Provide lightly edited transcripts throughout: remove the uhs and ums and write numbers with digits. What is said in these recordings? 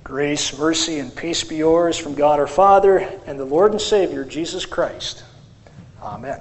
Grace, mercy, and peace be yours from God our Father and the Lord and Savior, Jesus Christ. Amen.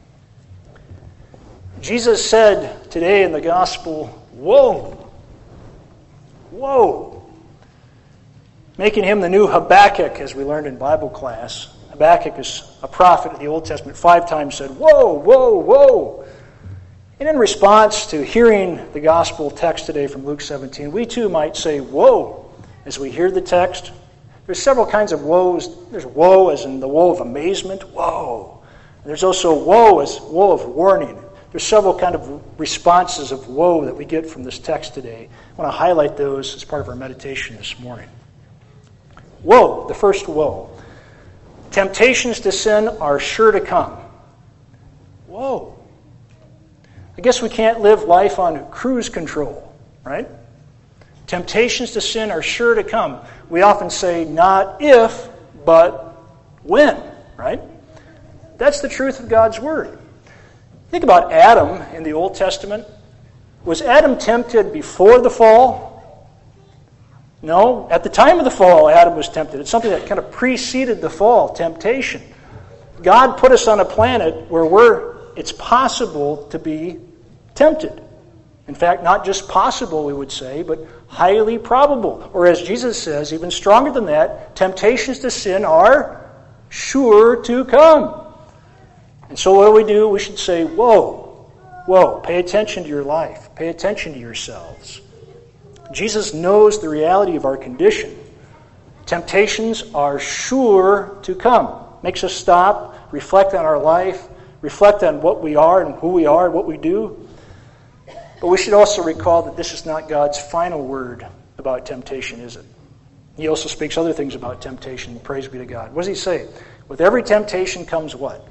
Jesus said today in the Gospel, "Woe! Woe!" Making him the new Habakkuk, as we learned in Bible class. Habakkuk is a prophet of the Old Testament, 5 times said, "Woe! Woe! Woe!" And in response to hearing the Gospel text today from Luke 17, we too might say, "Woe!" as we hear the text. There's several kinds of woes. There's woe as in the woe of amazement. Woe! And there's also woe as woe of warning. There's several kind of responses of woe that we get from this text today. I want to highlight those as part of our meditation this morning. Woe, the first woe. Temptations to sin are sure to come. Whoa. I guess we can't live life on cruise control, right? Temptations to sin are sure to come. We often say, not if, but when, right? That's the truth of God's Word. Think about Adam in the Old Testament. Was Adam tempted before the fall? No. At the time of the fall, Adam was tempted. It's something that kind of preceded the fall, temptation. God put us on a planet where it's possible to be tempted. In fact, not just possible, we would say, but highly probable. Or as Jesus says, even stronger than that, temptations to sin are sure to come. And so what do? We should say, whoa, whoa, pay attention to your life. Pay attention to yourselves. Jesus knows the reality of our condition. Temptations are sure to come. Makes us stop, reflect on our life, reflect on what we are and who we are and what we do. But we should also recall that this is not God's final word about temptation, is it? He also speaks other things about temptation. Praise be to God. What does he say? With every temptation comes what?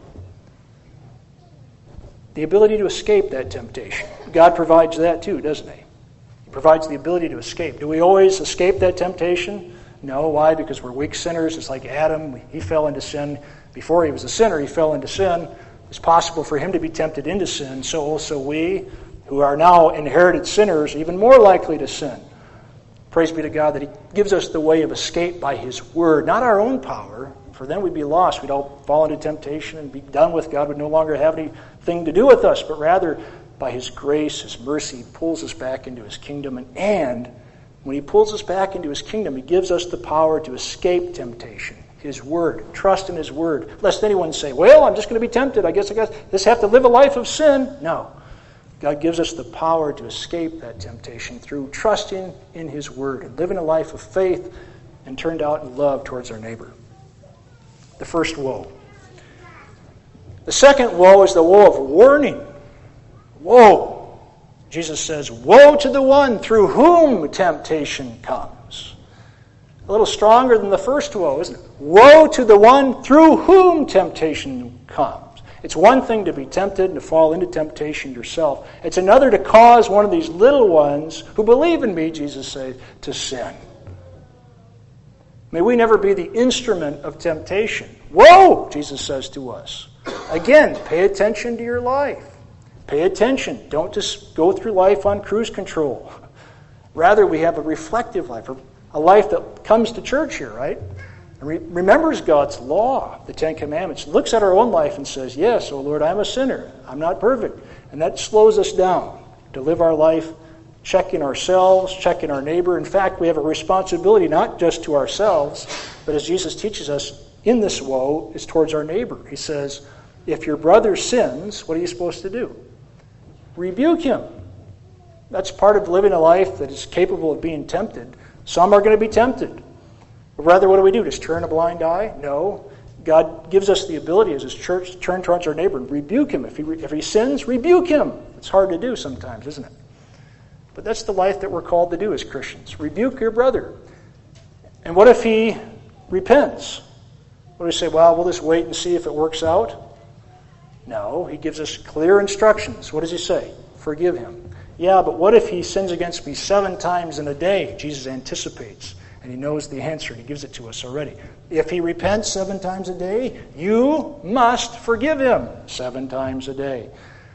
The ability to escape that temptation. God provides that too, doesn't he? He provides the ability to escape. Do we always escape that temptation? No. Why? Because we're weak sinners. It's like Adam. He fell into sin. Before he was a sinner, he fell into sin. It's possible for him to be tempted into sin. So also we, who are now inherited sinners, even more likely to sin. Praise be to God that he gives us the way of escape by his word, not our own power, for then we'd be lost. We'd all fall into temptation and be done with. God would no longer have anything to do with us, but rather by his grace, his mercy, he pulls us back into his kingdom. And when he pulls us back into his kingdom, he gives us the power to escape temptation. His word. Trust in his word. Lest anyone say, well, I'm just going to be tempted. I guess just have to live a life of sin. No. God gives us the power to escape that temptation through trusting in his word and living a life of faith and turned out in love towards our neighbor. The first woe. The second woe is the woe of warning. Woe. Jesus says, woe to the one through whom temptation comes. A little stronger than the first woe, isn't it? Woe to the one through whom temptation comes. It's one thing to be tempted and to fall into temptation yourself. It's another to cause one of these little ones who believe in me, Jesus says, to sin. May we never be the instrument of temptation. Whoa, Jesus says to us. Again, pay attention to your life. Pay attention. Don't just go through life on cruise control. Rather, we have a reflective life, a life that comes to church here, right? And remembers God's law, the Ten Commandments, looks at our own life and says, yes, oh Lord, I'm a sinner. I'm not perfect. And that slows us down to live our life checking ourselves, checking our neighbor. In fact, we have a responsibility not just to ourselves, but as Jesus teaches us in this woe, is towards our neighbor. He says, if your brother sins, what are you supposed to do? Rebuke him. That's part of living a life that is capable of being tempted. Some are going to be tempted. But rather, what do? Just turn a blind eye? No. God gives us the ability as his church to turn towards our neighbor and rebuke him. If he sins, rebuke him. It's hard to do sometimes, isn't it? But that's the life that we're called to do as Christians. Rebuke your brother. And what if he repents? What do we say? Well, we'll just wait and see if it works out? No, he gives us clear instructions. What does he say? Forgive him. Yeah, but what if he sins against me 7 times in a day? Jesus anticipates. And he knows the answer, and he gives it to us already. If he repents 7 times a day, you must forgive him 7 times a day.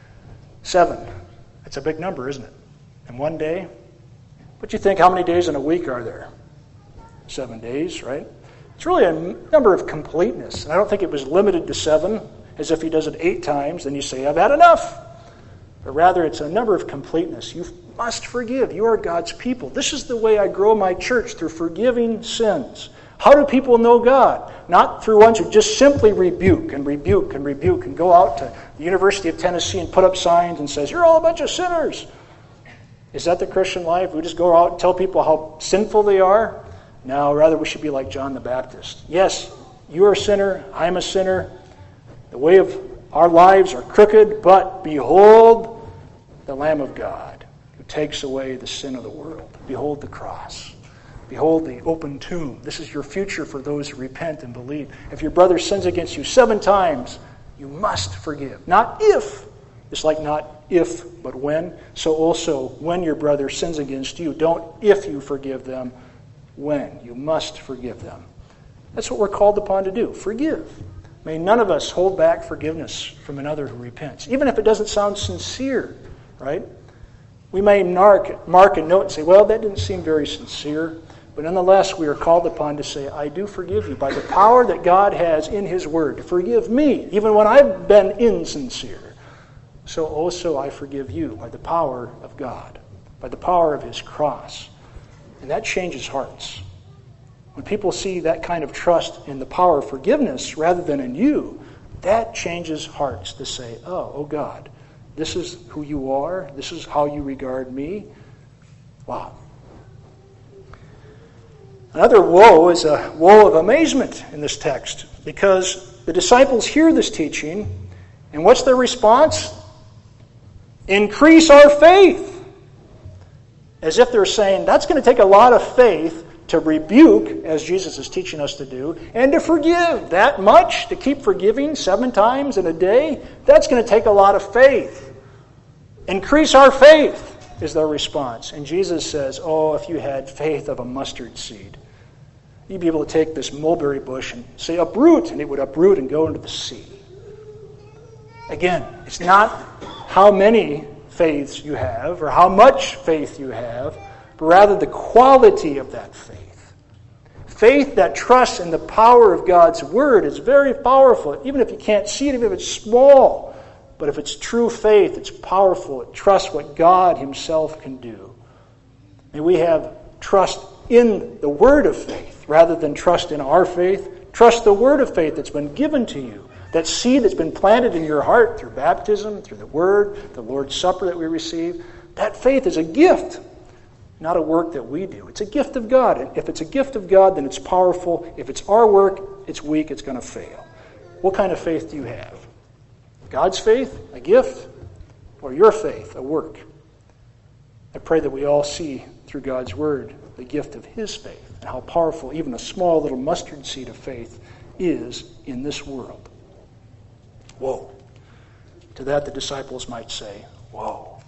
7. That's a big number, isn't it? In one day? But you think, how many days in a week are there? 7 days, right? It's really a number of completeness. And I don't think it was limited to 7, as if he does it 8 times, then you say, I've had enough. But rather, it's a number of completeness. You must forgive. You are God's people. This is the way I grow my church, through forgiving sins. How do people know God? Not through ones who just simply rebuke and rebuke and rebuke and go out to the University of Tennessee and put up signs and says, you're all a bunch of sinners. Is that the Christian life? We just go out and tell people how sinful they are? No, rather we should be like John the Baptist. Yes, you are a sinner, I am a sinner. The way of our lives are crooked, but behold the Lamb of God who takes away the sin of the world. Behold the cross. Behold the open tomb. This is your future for those who repent and believe. If your brother sins against you 7 times, you must forgive. Not if. It's like not if, but when. So also, when your brother sins against you, don't if you forgive them, when. You must forgive them. That's what we're called upon to do. Forgive. May none of us hold back forgiveness from another who repents, even if it doesn't sound sincere, right? We may mark a note and say, well, that didn't seem very sincere. But nonetheless, we are called upon to say, I do forgive you by the power that God has in His Word to forgive me, even when I've been insincere. So also I forgive you by the power of God, by the power of His cross. And that changes hearts. When people see that kind of trust in the power of forgiveness rather than in you, that changes hearts to say, oh God, this is who you are. This is how you regard me. Wow. Another woe is a woe of amazement in this text, because the disciples hear this teaching, and what's their response? Increase our faith. As if they're saying, that's going to take a lot of faith to rebuke, as Jesus is teaching us to do, and to forgive that much, to keep forgiving 7 times in a day. That's going to take a lot of faith. Increase our faith is their response. And Jesus says, oh, if you had faith of a mustard seed, you'd be able to take this mulberry bush and say, uproot, and it would uproot and go into the sea. Again, it's not how many faiths you have or how much faith you have, but rather the quality of that faith. Faith that trusts in the power of God's Word is very powerful, even if you can't see it, even if it's small. But if it's true faith, it's powerful. It trusts what God Himself can do. May we have trust in the word of faith rather than trust in our faith. Trust the word of faith that's been given to you. That seed that's been planted in your heart through baptism, through the Word, the Lord's Supper that we receive. That faith is a gift, not a work that we do. It's a gift of God. And if it's a gift of God, then it's powerful. If it's our work, it's weak, it's going to fail. What kind of faith do you have? God's faith, a gift, or your faith, a work? I pray that we all see through God's Word the gift of His faith and how powerful even a small little mustard seed of faith is in this world. Whoa. To that the disciples might say, whoa.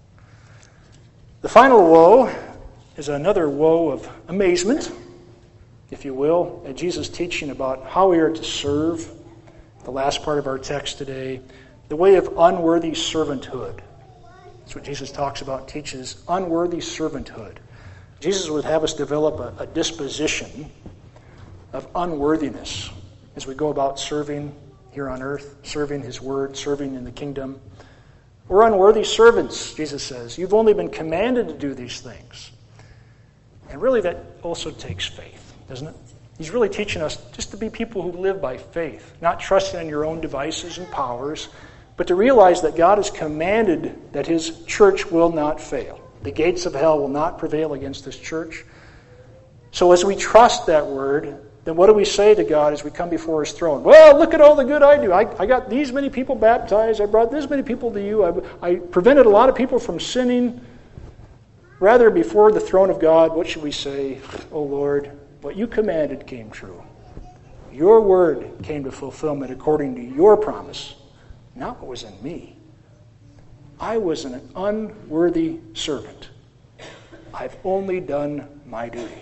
The final woe is another woe of amazement, if you will, at Jesus' teaching about how we are to serve. The last part of our text today, the way of unworthy servanthood. That's what Jesus talks about, teaches unworthy servanthood. Jesus would have us develop a disposition of unworthiness as we go about serving here on earth, serving His Word, serving in the kingdom. We're unworthy servants, Jesus says. You've only been commanded to do these things. And really that also takes faith, doesn't it? He's really teaching us just to be people who live by faith, not trusting in your own devices and powers, but to realize that God has commanded that His church will not fail. The gates of hell will not prevail against this church. So as we trust that word, then what do we say to God as we come before His throne? Well, look at all the good I do. I got these many people baptized. I brought this many people to you. I prevented a lot of people from sinning. Rather, before the throne of God, what should we say? Oh Lord, what you commanded came true. Your word came to fulfillment according to your promise, not what was in me. I was an unworthy servant. I've only done my duty.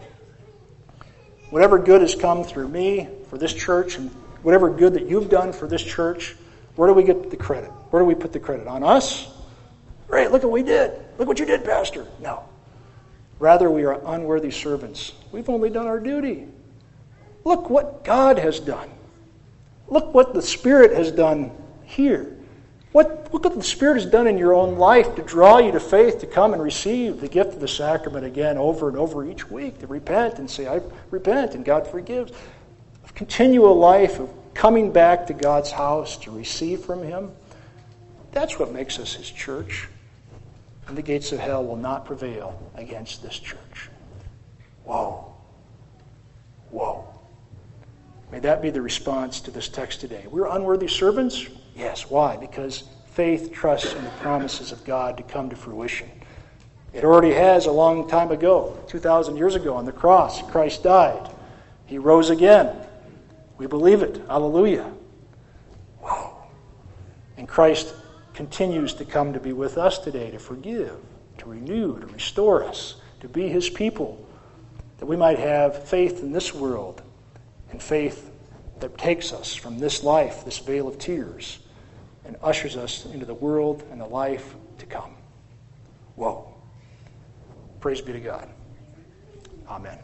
Whatever good has come through me for this church, and whatever good that you've done for this church, where do we get the credit? Where do we put the credit? On us? Great, look what we did. Look what you did, Pastor. No. Rather, we are unworthy servants. We've only done our duty. Look what God has done. Look what the Spirit has done here. Look what the Spirit has done in your own life to draw you to faith, to come and receive the gift of the sacrament again over and over each week, to repent and say, I repent, and God forgives. A continual life of coming back to God's house to receive from Him. That's what makes us His church. And the gates of hell will not prevail against this church. Whoa. Whoa. May that be the response to this text today. We're unworthy servants? Yes. Why? Because faith trusts in the promises of God to come to fruition. It already has a long time ago, 2,000 years ago on the cross. Christ died. He rose again. We believe it. Hallelujah. Whoa. And Christ continues to come to be with us today, to forgive, to renew, to restore us, to be His people, that we might have faith in this world and faith that takes us from this life, this vale of tears, and ushers us into the world and the life to come. Whoa. Praise be to God. Amen.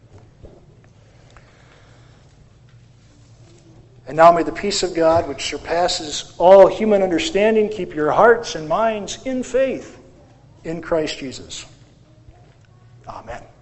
And now may the peace of God, which surpasses all human understanding, keep your hearts and minds in faith in Christ Jesus. Amen.